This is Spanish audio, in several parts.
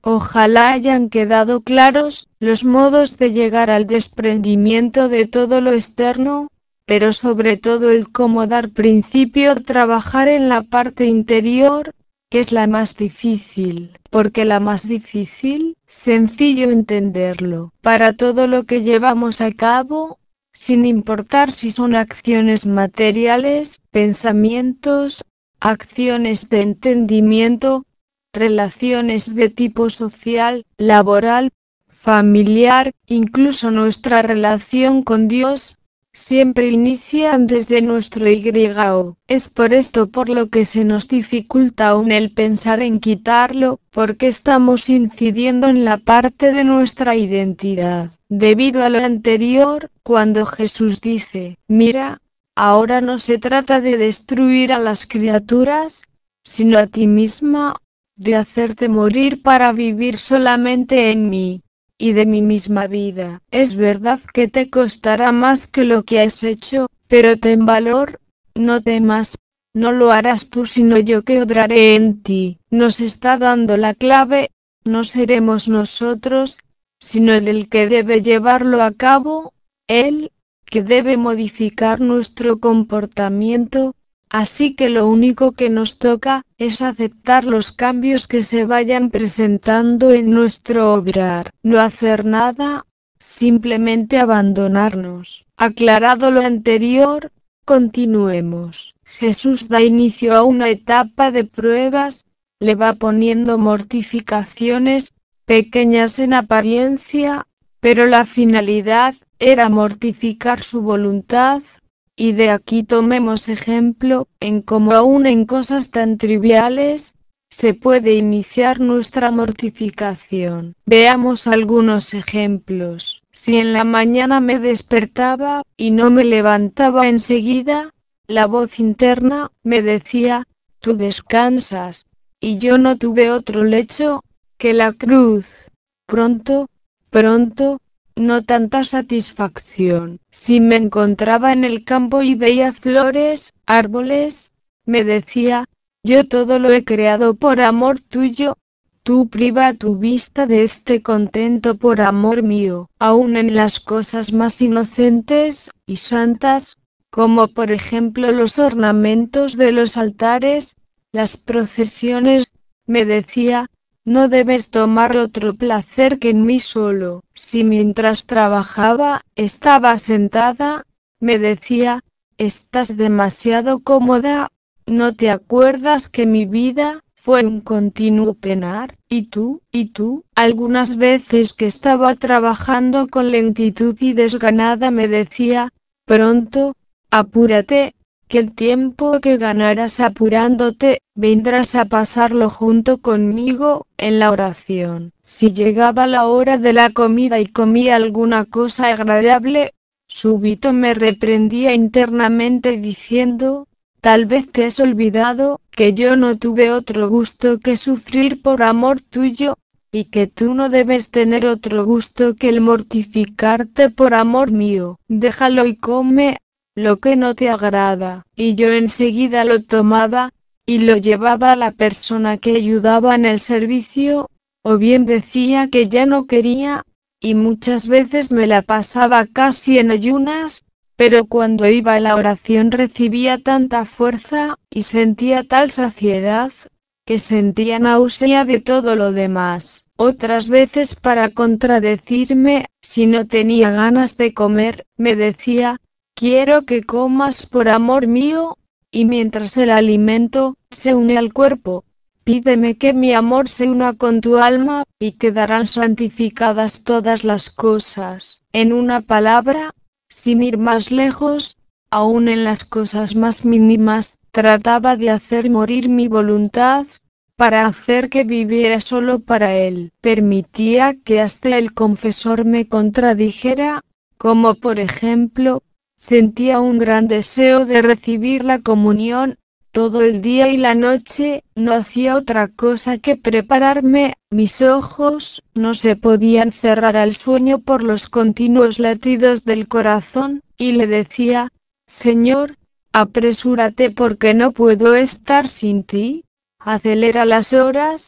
Ojalá hayan quedado claros los modos de llegar al desprendimiento de todo lo externo, pero sobre todo el cómo dar principio a trabajar en la parte interior, que es la más difícil, porque la más difícil, sencillo entenderlo, para todo lo que llevamos a cabo, sin importar si son acciones materiales, pensamientos, acciones de entendimiento, relaciones de tipo social, laboral, familiar, incluso nuestra relación con Dios, siempre inician desde nuestro YO. Es por esto por lo que se nos dificulta aún el pensar en quitarlo, porque estamos incidiendo en la parte de nuestra identidad. Debido a lo anterior, cuando Jesús dice, mira, ahora no se trata de destruir a las criaturas, sino a ti misma, de hacerte morir para vivir solamente en mí, y de mi misma vida. Es verdad que te costará más que lo que has hecho, pero ten valor, no temas, no lo harás tú sino yo que obraré en ti. Nos está dando la clave, no seremos nosotros, sino Él el que debe llevarlo a cabo, Él, que debe modificar nuestro comportamiento. Así que lo único que nos toca es aceptar los cambios que se vayan presentando en nuestro obrar, no hacer nada, simplemente abandonarnos. Aclarado lo anterior, continuemos. Jesús da inicio a una etapa de pruebas, le va poniendo mortificaciones, pequeñas en apariencia, pero la finalidad era mortificar su voluntad. Y de aquí tomemos ejemplo, en cómo aún en cosas tan triviales, se puede iniciar nuestra mortificación. Veamos algunos ejemplos. Si en la mañana me despertaba, y no me levantaba enseguida, la voz interna me decía, tú descansas, y yo no tuve otro lecho que la cruz. Pronto, pronto, no tanta satisfacción. Si me encontraba en el campo y veía flores, árboles, me decía, yo todo lo he creado por amor tuyo, tú priva tu vista de este contento por amor mío, aun en las cosas más inocentes y santas, como por ejemplo los ornamentos de los altares, las procesiones, me decía, no debes tomar otro placer que en mí solo. Si mientras trabajaba, estaba sentada, me decía, estás demasiado cómoda, ¿no te acuerdas que mi vida fue un continuo penar? Y tú, algunas veces que estaba trabajando con lentitud y desganada me decía, pronto, apúrate, que el tiempo que ganarás apurándote, vendrás a pasarlo junto conmigo, en la oración. Si llegaba la hora de la comida y comía alguna cosa agradable, súbito me reprendía internamente diciendo, tal vez te has olvidado, que yo no tuve otro gusto que sufrir por amor tuyo, y que tú no debes tener otro gusto que el mortificarte por amor mío. Déjalo y come lo que no te agrada, y yo enseguida lo tomaba, y lo llevaba a la persona que ayudaba en el servicio, o bien decía que ya no quería, y muchas veces me la pasaba casi en ayunas, pero cuando iba a la oración recibía tanta fuerza, y sentía tal saciedad, que sentía náusea de todo lo demás. Otras veces para contradecirme, si no tenía ganas de comer, me decía, quiero que comas por amor mío, y mientras el alimento se une al cuerpo, pídeme que mi amor se una con tu alma, y quedarán santificadas todas las cosas. En una palabra, sin ir más lejos, aun en las cosas más mínimas, trataba de hacer morir mi voluntad, para hacer que viviera solo para él. Permitía que hasta el confesor me contradijera, como por ejemplo, sentía un gran deseo de recibir la comunión, todo el día y la noche, no hacía otra cosa que prepararme, mis ojos no se podían cerrar al sueño por los continuos latidos del corazón, y le decía, Señor, apresúrate porque no puedo estar sin ti, acelera las horas,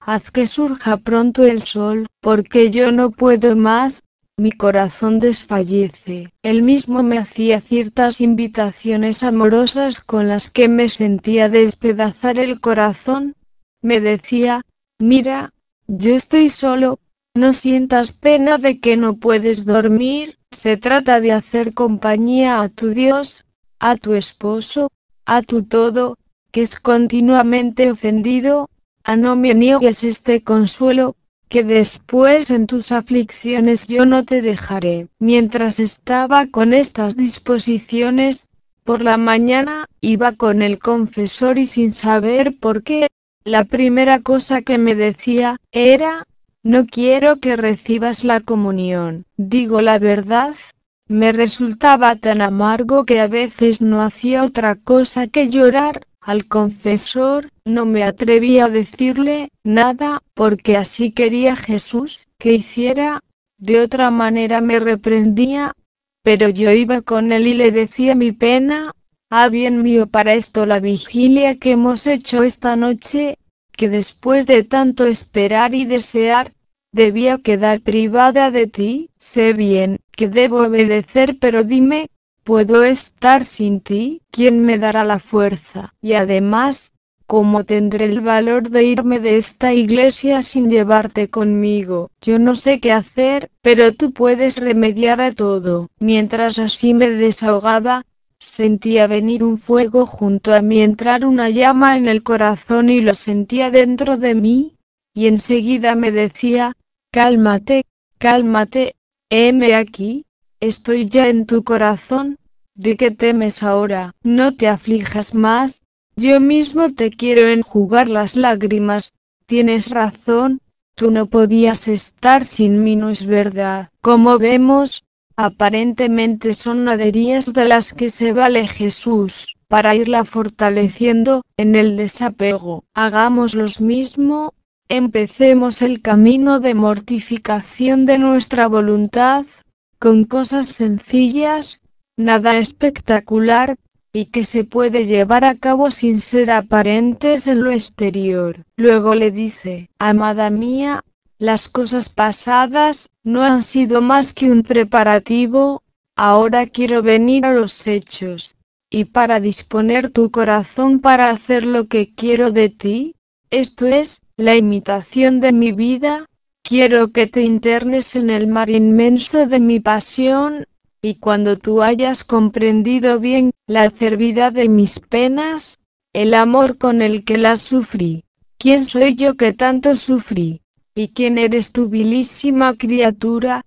haz que surja pronto el sol, porque yo no puedo más, mi corazón desfallece. Él mismo me hacía ciertas invitaciones amorosas con las que me sentía despedazar el corazón. Me decía, mira, yo estoy solo, no sientas pena de que no puedes dormir, se trata de hacer compañía a tu Dios, a tu esposo, a tu todo, que es continuamente ofendido, no me niegues este consuelo, que después en tus aflicciones yo no te dejaré. Mientras estaba con estas disposiciones, por la mañana, iba con el confesor y sin saber por qué, la primera cosa que me decía, era, no quiero que recibas la comunión. Digo la verdad, me resultaba tan amargo que a veces no hacía otra cosa que llorar. Al confesor, no me atrevía a decirle nada, porque así quería Jesús que hiciera, de otra manera me reprendía, pero yo iba con él y le decía mi pena, bien mío, para esto la vigilia que hemos hecho esta noche, que después de tanto esperar y desear, debía quedar privada de ti. Sé bien que debo obedecer, pero dime, ¿puedo estar sin ti? ¿Quién me dará la fuerza? Y además, ¿cómo tendré el valor de irme de esta iglesia sin llevarte conmigo? Yo no sé qué hacer, pero tú puedes remediar a todo. Mientras así me desahogaba, sentía venir un fuego junto a mí, entrar una llama en el corazón y lo sentía dentro de mí, y enseguida me decía, cálmate, cálmate, heme aquí, estoy ya en tu corazón, ¿de qué temes ahora? No te aflijas más, yo mismo te quiero enjugar las lágrimas, tienes razón, tú no podías estar sin mí, ¿no es verdad? Como vemos, aparentemente son naderías de las que se vale Jesús, para irla fortaleciendo, en el desapego. Hagamos lo mismo, empecemos el camino de mortificación de nuestra voluntad, con cosas sencillas, nada espectacular, y que se puede llevar a cabo sin ser aparentes en lo exterior. Luego le dice, amada mía, las cosas pasadas no han sido más que un preparativo, ahora quiero venir a los hechos, y para disponer tu corazón para hacer lo que quiero de ti, esto es, la imitación de mi vida, quiero que te internes en el mar inmenso de mi pasión, y cuando tú hayas comprendido bien la acervidad de mis penas, el amor con el que las sufrí, ¿quién soy yo que tanto sufrí? ¿Y quién eres tu vilísima criatura?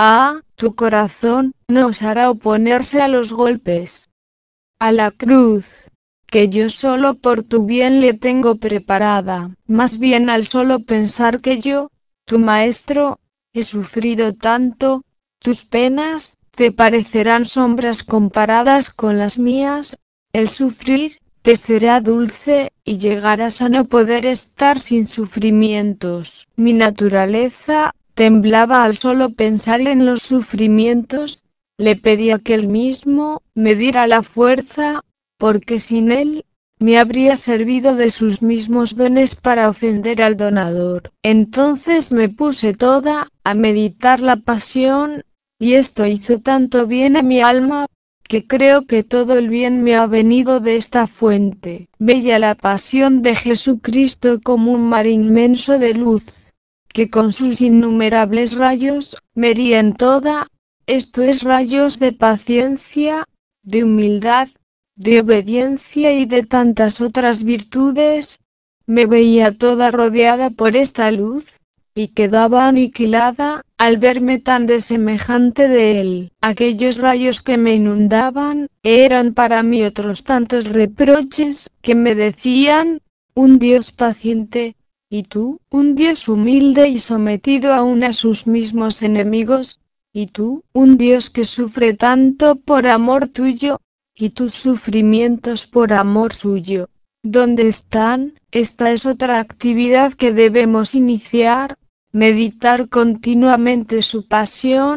Tu corazón no osará oponerse a los golpes, a la cruz, que yo solo por tu bien le tengo preparada. Más bien al solo pensar que yo, tu maestro, he sufrido tanto, tus penas te parecerán sombras comparadas con las mías, el sufrir te será dulce, y llegarás a no poder estar sin sufrimientos. Mi naturaleza temblaba al solo pensar en los sufrimientos, le pedía que él mismo me diera la fuerza, porque sin él, me habría servido de sus mismos dones para ofender al donador. Entonces me puse toda a meditar la pasión, y esto hizo tanto bien a mi alma, que creo que todo el bien me ha venido de esta fuente. Veía la pasión de Jesucristo como un mar inmenso de luz, que con sus innumerables rayos, me hería en toda, esto es rayos de paciencia, de humildad, de obediencia y de tantas otras virtudes, me veía toda rodeada por esta luz, y quedaba aniquilada, al verme tan desemejante de él. Aquellos rayos que me inundaban, eran para mí otros tantos reproches, que me decían, un Dios paciente, y tú, un Dios humilde y sometido aún a sus mismos enemigos, y tú, un Dios que sufre tanto por amor tuyo, y tus sufrimientos por amor suyo. ¿Dónde están? Esta es otra actividad que debemos iniciar, meditar continuamente su pasión,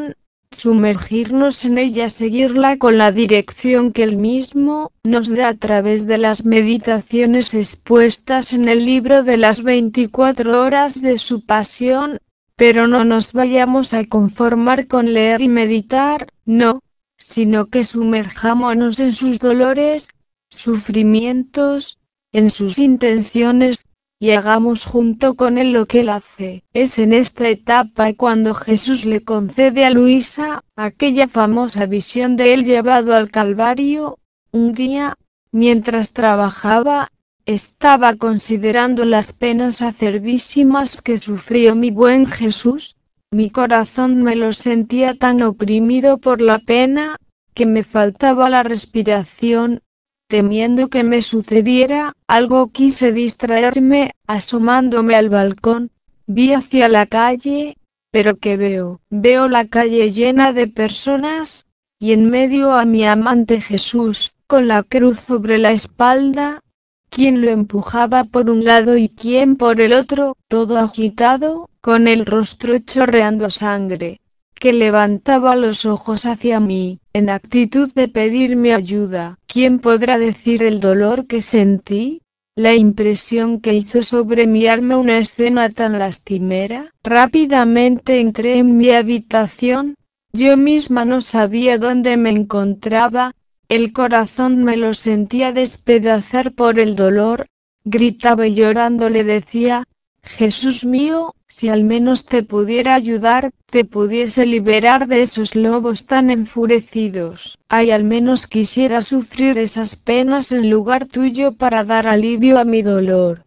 sumergirnos en ella, seguirla con la dirección que Él mismo nos da a través de las meditaciones expuestas en el libro de las 24 horas de su pasión, pero no nos vayamos a conformar con leer y meditar, no, sino que sumerjámonos en sus dolores, sufrimientos, en sus intenciones, y hagamos junto con Él lo que Él hace. Es en esta etapa cuando Jesús le concede a Luisa aquella famosa visión de Él llevado al Calvario. Un día, mientras trabajaba, estaba considerando las penas acervísimas que sufrió mi buen Jesús. Mi corazón me lo sentía tan oprimido por la pena, que me faltaba la respiración. Temiendo que me sucediera algo, quise distraerme, asomándome al balcón. Vi hacia la calle, pero ¿qué veo? Veo la calle llena de personas, y en medio a mi amante Jesús, con la cruz sobre la espalda. Quien lo empujaba por un lado y quien por el otro, todo agitado, con el rostro chorreando sangre, que levantaba los ojos hacia mí, en actitud de pedirme ayuda. ¿Quién podrá decir el dolor que sentí? La impresión que hizo sobre mi alma una escena tan lastimera. Rápidamente entré en mi habitación. Yo misma no sabía dónde me encontraba. El corazón me lo sentía despedazar por el dolor. Gritaba y llorando le decía: Jesús mío, si al menos te pudiera ayudar, te pudiese liberar de esos lobos tan enfurecidos. Ay, al menos quisiera sufrir esas penas en lugar tuyo para dar alivio a mi dolor.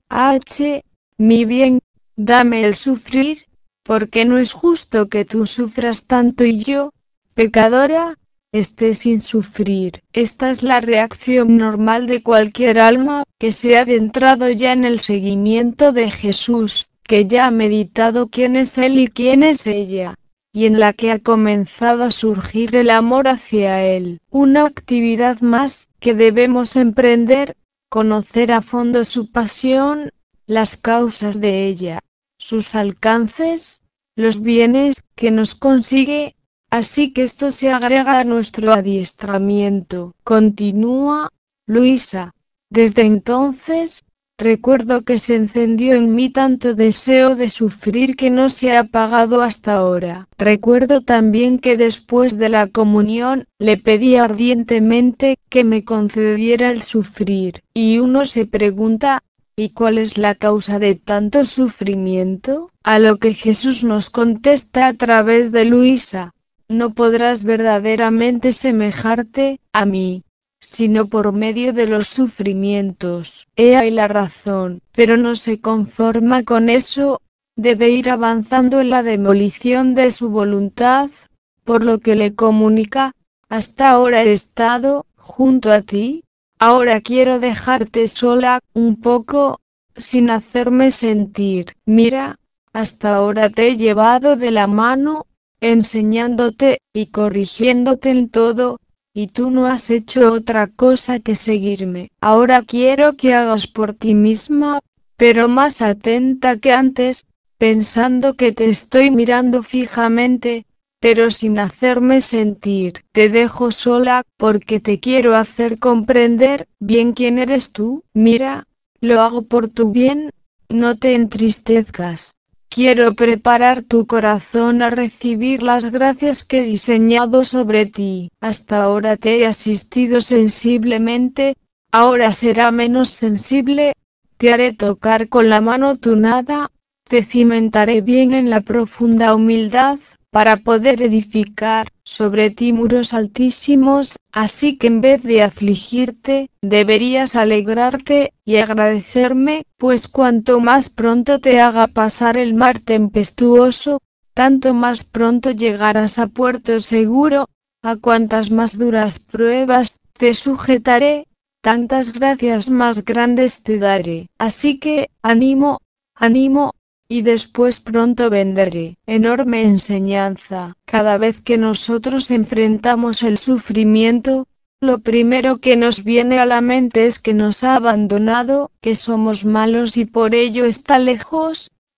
Mi bien, dame el sufrir, porque no es justo que tú sufras tanto y yo, pecadora, esté sin sufrir. Esta es la reacción normal de cualquier alma que se ha adentrado ya en el seguimiento de Jesús, que ya ha meditado quién es Él y quién es ella, y en la que ha comenzado a surgir el amor hacia Él. Una actividad más que debemos emprender: conocer a fondo su pasión, las causas de ella, sus alcances, los bienes que nos consigue. Así que esto se agrega a nuestro adiestramiento. Continúa Luisa. Desde entonces, recuerdo que se encendió en mí tanto deseo de sufrir que no se ha apagado hasta ahora. Recuerdo también que después de la comunión, le pedí ardientemente que me concediera el sufrir. Y uno se pregunta: ¿y cuál es la causa de tanto sufrimiento? A lo que Jesús nos contesta a través de Luisa: no podrás verdaderamente semejarte a mí, sino por medio de los sufrimientos. He ahí la razón, pero no se conforma con eso, debe ir avanzando en la demolición de su voluntad, por lo que le comunica: hasta ahora he estado junto a ti, ahora quiero dejarte sola un poco, sin hacerme sentir. Mira, hasta ahora te he llevado de la mano, enseñándote y corrigiéndote en todo, y tú no has hecho otra cosa que seguirme. Ahora quiero que hagas por ti misma, pero más atenta que antes, pensando que te estoy mirando fijamente, pero sin hacerme sentir. Te dejo sola, porque te quiero hacer comprender bien quién eres tú. Mira, lo hago por tu bien, no te entristezcas. Quiero preparar tu corazón a recibir las gracias que he diseñado sobre ti. Hasta ahora te he asistido sensiblemente, ahora será menos sensible. Te haré tocar con la mano tu nada, te cimentaré bien en la profunda humildad, para poder edificar sobre ti muros altísimos. Así que en vez de afligirte, deberías alegrarte y agradecerme, pues cuanto más pronto te haga pasar el mar tempestuoso, tanto más pronto llegarás a puerto seguro. A cuantas más duras pruebas te sujetaré, tantas gracias más grandes te daré. Así que, ánimo, ánimo, y después pronto vendré. Enorme enseñanza. Cada vez que nosotros enfrentamos el sufrimiento, lo primero que nos viene a la mente es que nos ha abandonado, que somos malos y por ello está lejos.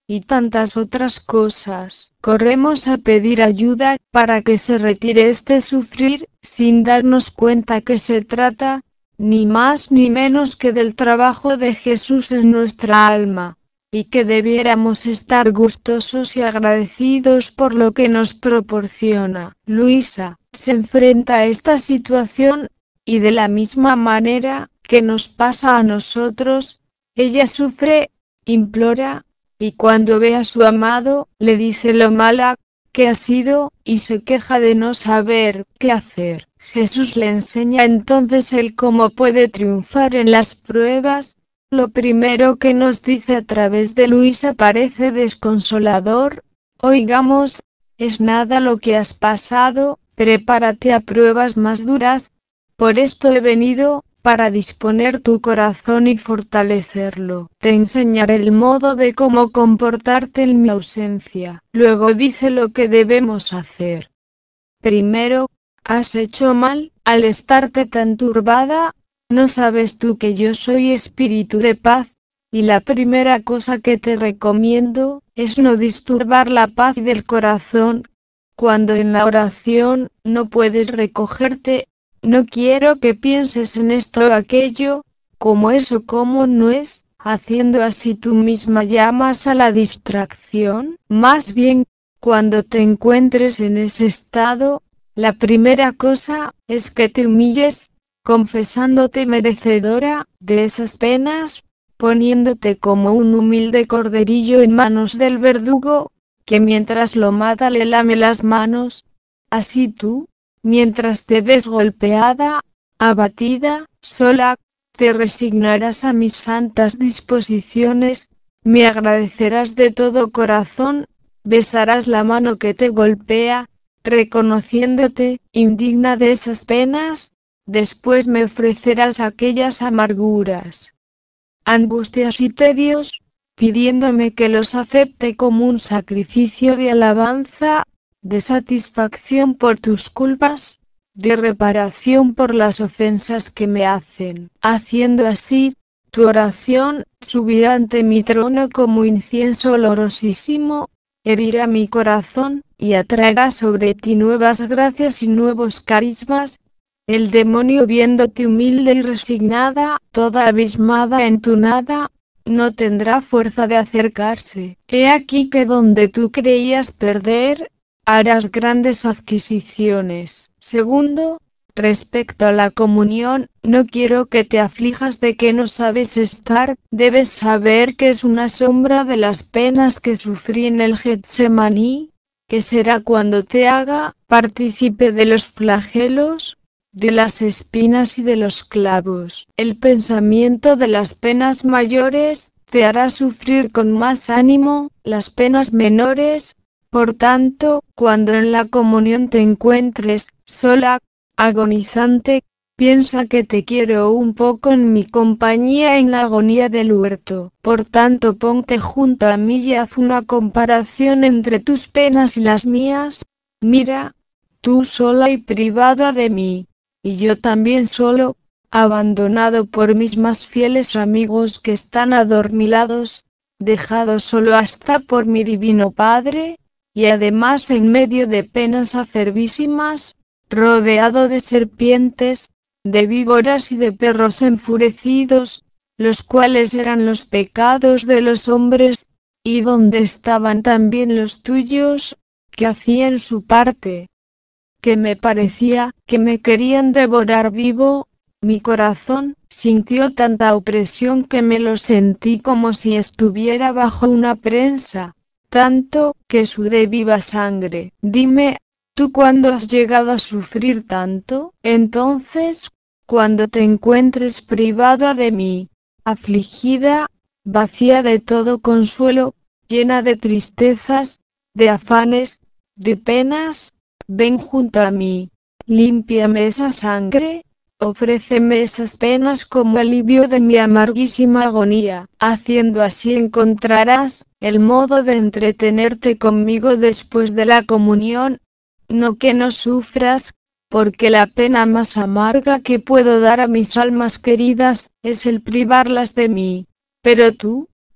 y tantas otras cosas. Corremos a pedir ayuda para que se retire este sufrir, sin darnos cuenta que se trata, ni más ni menos que del trabajo de Jesús en nuestra alma, y que debiéramos estar gustosos y agradecidos por lo que nos proporciona. Luisa se enfrenta a esta situación, y de la misma manera que nos pasa a nosotros, ella sufre, implora, y cuando ve a su amado, le dice lo mala que ha sido, y se queja de no saber qué hacer. Jesús le enseña entonces el cómo puede triunfar en las pruebas. Lo primero que nos dice a través de Luisa parece desconsolador. Oigamos, es nada lo que has pasado, prepárate a pruebas más duras. Por esto he venido, para disponer tu corazón y fortalecerlo. Te enseñaré el modo de cómo comportarte en mi ausencia. Luego dice lo que debemos hacer. Primero, has hecho mal, al estarte tan turbada. ¿No sabes tú que yo soy espíritu de paz? Y la primera cosa que te recomiendo, es no disturbar la paz del corazón. Cuando en la oración, no puedes recogerte, no quiero que pienses en esto o aquello, como es o como no es, haciendo así tú misma llamas a la distracción. Más bien, cuando te encuentres en ese estado, la primera cosa, es que te humilles, confesándote merecedora de esas penas, poniéndote como un humilde corderillo en manos del verdugo, que mientras lo mata le lame las manos. Así tú, mientras te ves golpeada, abatida, sola, te resignarás a mis santas disposiciones, me agradecerás de todo corazón, besarás la mano que te golpea, reconociéndote indigna de esas penas, después me ofrecerás aquellas amarguras, angustias y tedios, pidiéndome que los acepte como un sacrificio de alabanza, de satisfacción por tus culpas, de reparación por las ofensas que me hacen. Haciendo así, tu oración subirá ante mi trono como incienso olorosísimo, herirá mi corazón, y atraerá sobre ti nuevas gracias y nuevos carismas. El demonio, viéndote humilde y resignada, toda abismada en tu nada, no tendrá fuerza de acercarse. He aquí que donde tú creías perder, harás grandes adquisiciones. Segundo, respecto a la comunión, no quiero que te aflijas de que no sabes estar, debes saber que es una sombra de las penas que sufrí en el Getsemaní, que será cuando te haga partícipe de los flagelos, de las espinas y de los clavos. El pensamiento de las penas mayores te hará sufrir con más ánimo las penas menores. Por tanto, cuando en la comunión te encuentres sola, agonizante, piensa que te quiero un poco en mi compañía en la agonía del huerto. Por tanto, ponte junto a mí y haz una comparación entre tus penas y las mías. Mira, tú sola y privada de mí, y yo también solo, abandonado por mis más fieles amigos que están adormilados, dejado solo hasta por mi divino Padre, y además en medio de penas acervísimas, rodeado de serpientes, de víboras y de perros enfurecidos, los cuales eran los pecados de los hombres, y donde estaban también los tuyos, que hacían su parte, que me parecía que me querían devorar vivo. Mi corazón sintió tanta opresión que me lo sentí como si estuviera bajo una prensa, tanto que sudé viva sangre. Dime, ¿tú cuándo has llegado a sufrir tanto? Entonces, cuando te encuentres privada de mí, afligida, vacía de todo consuelo, llena de tristezas, de afanes, de penas, ven junto a mí, límpiame esa sangre, ofréceme esas penas como alivio de mi amarguísima agonía. Haciendo así encontrarás el modo de entretenerte conmigo después de la comunión. No que no sufras, porque la pena más amarga que puedo dar a mis almas queridas es el privarlas de mí. Pero tú,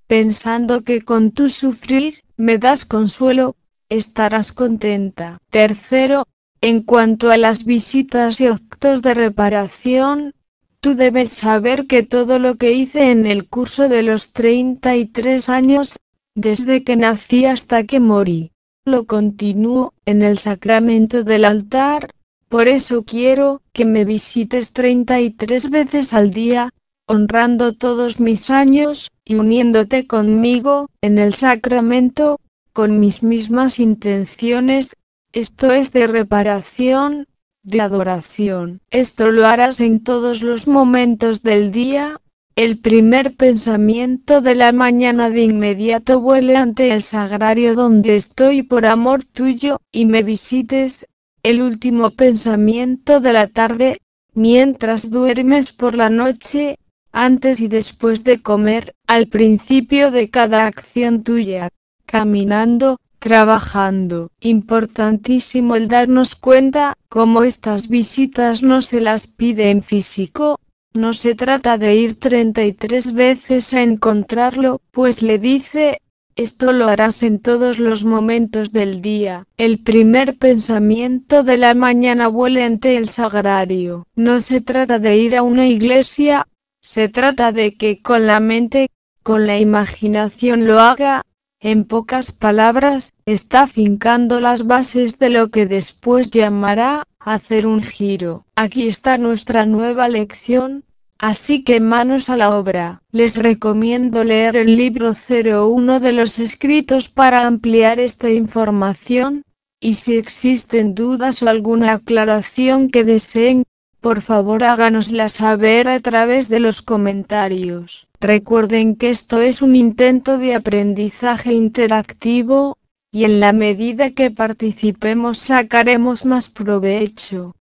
pensando que con tu sufrir, me das consuelo, estarás contenta. Tercero, en cuanto a las visitas y actos de reparación, tú debes saber que todo lo que hice en el curso de los 33 años, desde que nací hasta que morí, lo continúo en el sacramento del altar. Por eso quiero que me visites 33 veces al día, honrando todos mis años, y uniéndote conmigo, en el sacramento, con mis mismas intenciones, esto es de reparación, de adoración. Esto lo harás en todos los momentos del día. El primer pensamiento de la mañana de inmediato vuele ante el sagrario donde estoy por amor tuyo, y me visites. El último pensamiento de la tarde, mientras duermes por la noche, antes y después de comer, al principio de cada acción tuya, caminando, trabajando. Importantísimo el darnos cuenta, como estas visitas no se las pide en físico. No se trata de ir 33 veces a encontrarlo, pues le dice, esto lo harás en todos los momentos del día. El primer pensamiento de la mañana vuela ante el sagrario. No se trata de ir a una iglesia, se trata de que con la mente, con la imaginación lo haga. En pocas palabras, está fincando las bases de lo que después llamará hacer un giro. Aquí está nuestra nueva lección. Así que manos a la obra. Les recomiendo leer el libro 01 de los escritos para ampliar esta información, y si existen dudas o alguna aclaración que deseen, por favor háganosla saber a través de los comentarios. Recuerden que esto es un intento de aprendizaje interactivo, y en la medida que participemos sacaremos más provecho.